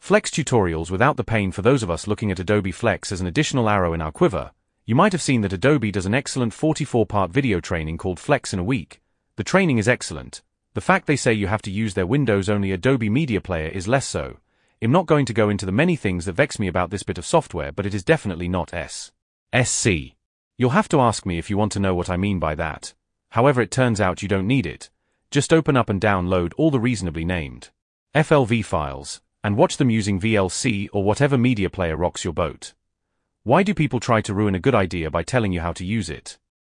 Flex tutorials without the pain. For those of us looking at Adobe Flex as an additional arrow in our quiver, you might have seen that Adobe does an excellent 44-part video training called Flex in a Week. The training is excellent. The fact they say you have to use their Windows-only Adobe Media Player is less so. I'm not going to go into the many things that vex me about this bit of software, but it is definitely not SC. You'll have to ask me if you want to know what I mean by that. However, it turns out you don't need it. Just open up and download all the reasonably named FLV files, and watch them using VLC or whatever media player rocks your boat. Why do people try to ruin a good idea by telling you how to use it?